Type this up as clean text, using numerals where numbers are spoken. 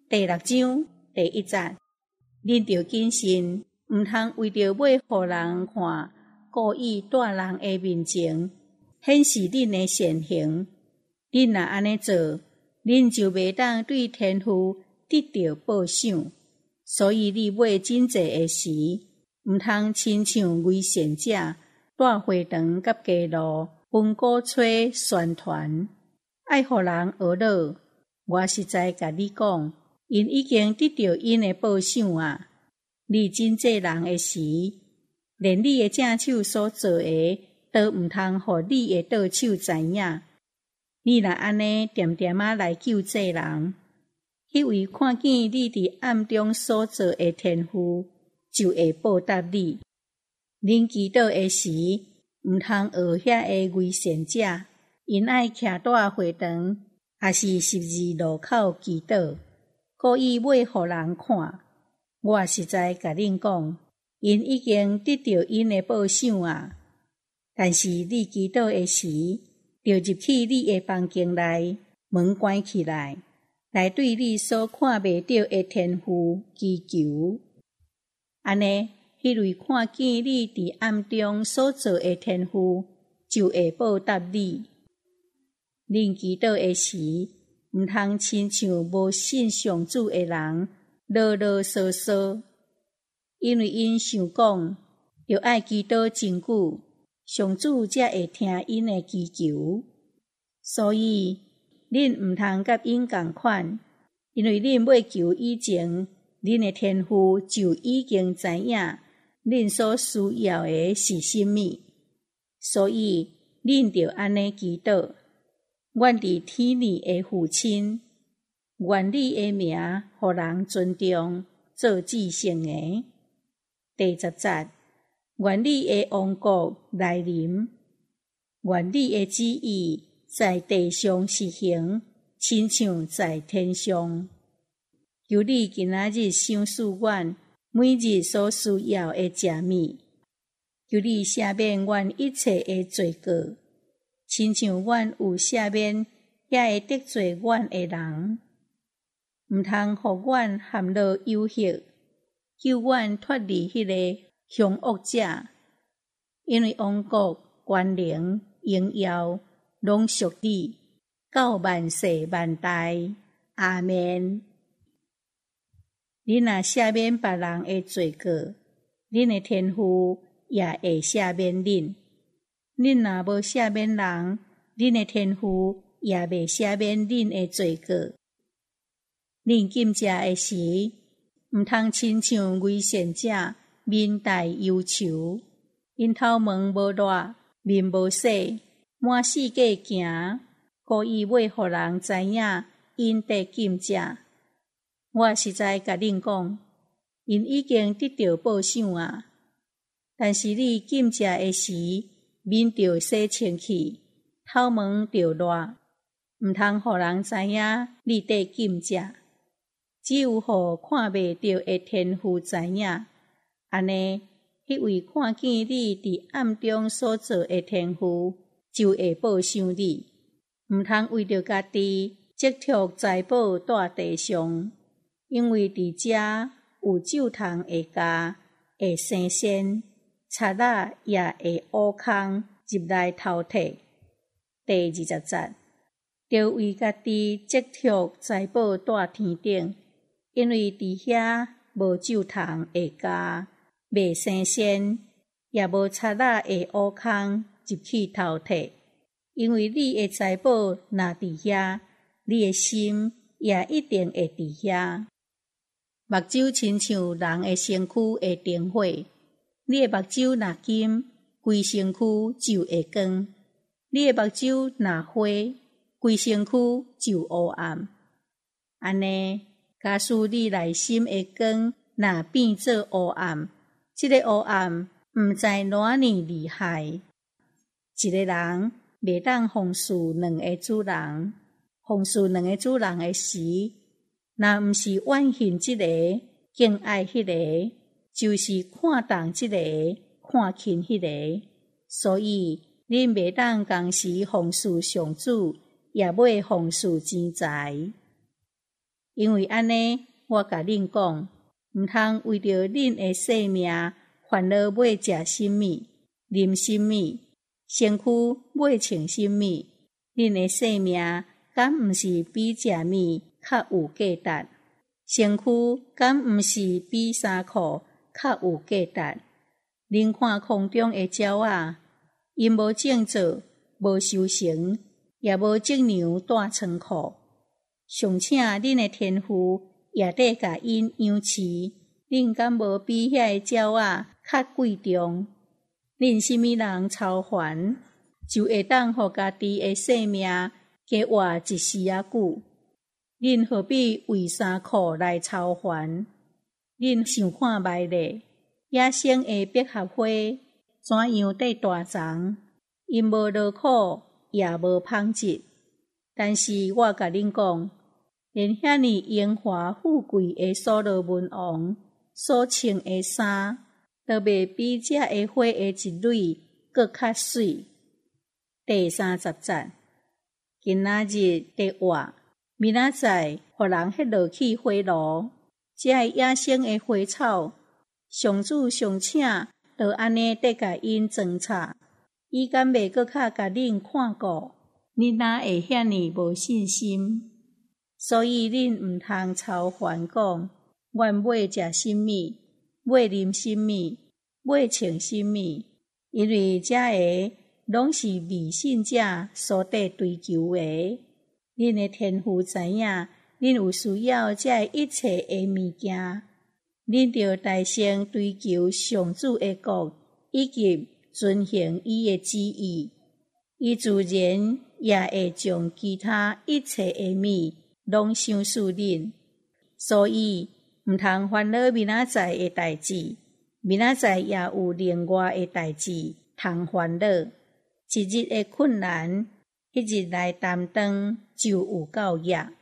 第6章第1节，恁着谨慎，毋通为着要互人看，故意在人的面前显示恁的善行。恁若安尼做，恁就袂当对天父得到报赏。所以你买真济的时，毋通亲像伪善者，带花肠甲街路，分鼓吹宣传，爱互人学乐。我实在甲你讲，因已经得到因的报赏啊！你真济人的时，连你的正手所做的，都毋通互你的倒手知影。你若安尼点点仔来救济人，迄位看见你伫暗中所做的天父，就会报答你。恁祈祷的时，毋通学遐个伪善者，因爱徛在会堂，也是十字路口祈祷，故意要互人看。我实在甲恁讲，因已经得到因的报赏啊！但是你祈祷的时，就入去你的房间内，门关起来，来对你所看袂到的天父祈求。安尼，迄位看见你伫暗中所做的天父，就会报答你。恁祈祷的时，毋通亲像无信上主的人，啰啰嗦嗦，因为因想讲，着爱祈祷真久，上主才会听因的祈求。所以，恁毋通甲因共款，因为恁要求以前，恁的天父就已经知影恁所需要的是甚么。所以，恁着安尼祈祷：阮伫天里的父亲，愿你的名互人尊重，做至圣的。第10节，愿你的王国来临，愿你的旨意在地上实行，亲像在天上。求你今仔日赏赐阮每日所需要的食物，求你赦免阮一切的罪过，亲像阮有赦免遐会得罪阮的人。毋通互阮陷落有隙，救阮脱离迄个凶恶者，因为王国、权能、荣耀，拢属你，到万世万代。阿们。恁若赦免别人的罪过，恁的天父也会赦免恁；恁若无赦免人，恁的天父也袂赦免恁的罪过。恁禁食的时，毋通亲像伪善者，面带忧愁，因头毛无热，面无洗，满世界行，故意要互人知影因得禁食。我实在甲恁讲，因已经得到报赏啊！但是你禁食的时，面着洗清气，头毛着热，毋通互人知影你得禁食。只有互看袂到的天父知影，安尼，迄位看见你伫暗中所做的天父，就会报赏你。毋通为着家己积蓄财宝在地上，因为伫遮有咒虫会咬，会生霰，贼仔也会挖空入来偷摕。第20节，着为家己积蓄财宝在天顶。因为伫遐无咒虫会咬，袂生霰，也无贼仔会挖空入去偷摕。因为你的财宝若伫遐，你的心也一定会伫遐。目睭亲像人的身躯的灯火，你的目睭若金，规身躯就会光；你的目睭若灰，规身躯就黑暗。安尼。假使你内心的光若变做黑暗，这个黑暗毋知偌尼厉害。一个人袂当奉事两个主人，奉事两个主人的时，若毋是怨恨这个，敬爱迄个，就是看重这个，看轻迄个。所以恁袂当同时奉事上主，也袂奉事钱财。 因为安尼，我甲恁讲，毋通为着恁的性命烦恼买食什么、啉什么，身躯买穿什么。恁的性命敢毋是比食米较有价值？身躯敢毋是比衫裤较有价值？恁看空中的鸟仔，因无种作，无收成，也无种粮带仓库。尚请恁的天父也得甲因养饲，恁敢无比遐个鸟仔较贵重？恁什么人操烦，就会当互家己的性命加活一时仔久？恁何必为衫裤来操烦？恁想看觅咧，野生的百合花怎样得大丛？因无劳苦，也无芳质。但是我甲恁讲，连遐尼荣华富贵的所罗门王所穿的衫，都袂比这个花的一蕊搁较水。第30节，今仔日得活，明仔载互人迄落去火炉。这个野生的花草，上主上请就安尼得甲因装插，伊敢袂搁较甲恁看顾？恁哪会遐尼无信心？所以恁毋通操烦讲，阮买食什么，买啉什么，买穿什么，因为这个拢是迷信者所得追求的。恁的天父知影，恁有需要这一切的物件，恁着大声追求上主的国，以及遵行伊的旨意。伊自然也会将其他一切的物拢赏赐恁。所以毋通烦恼明仔载的代志，明仔载也有另外的代志通烦恼。一日的困难，迄日来担当就有够业。